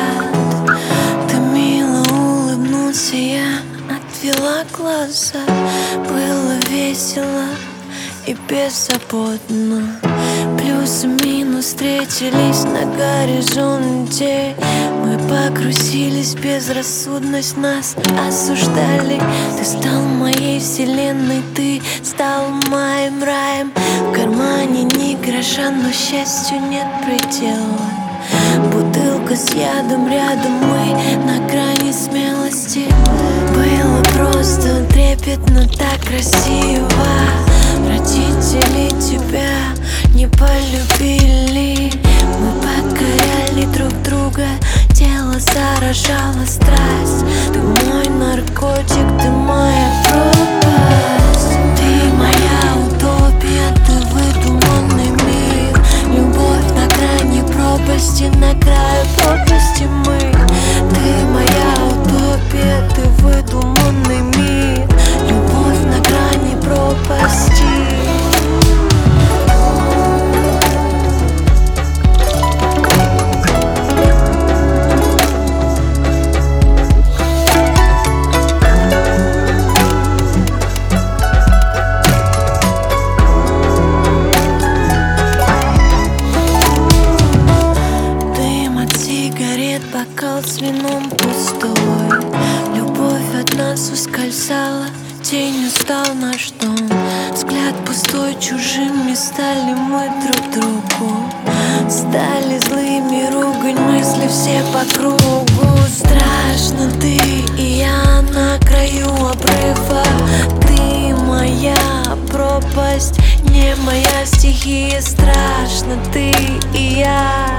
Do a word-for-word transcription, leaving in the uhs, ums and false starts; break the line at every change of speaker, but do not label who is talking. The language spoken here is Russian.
Ты мило улыбнулся, я отвела глаза. Было весело и беззаботно. Плюс и минус встретились на горизонте. Мы погрузились в безрассудность, нас осуждали. Ты стал моей вселенной, ты стал моим раем. В кармане ни гроша, но счастью нет предела. Бутылка с ядом рядом, мы на грани смелости. Было просто трепетно, так красиво. Родители тебя не полюбили. Мы покоряли друг друга, тело заражало страсть. Ты мой наркотик, ты моя пропасть. Ты моя утопия, ты выдуманный мир. Любовь на грани пропасти, на краю пропасти мы. Ты моя утопия, ты выдуманный мир. Любовь на грани пропасти. Бокал с вином пустой. Любовь от нас ускользала, тенью стал наш дом. Взгляд пустой, чужими стали мы друг другу. Стали злыми, ругань, мысли все по кругу. Страшно, ты и я на краю обрыва. Ты моя пропасть, не моя стихия. Страшно, ты и я.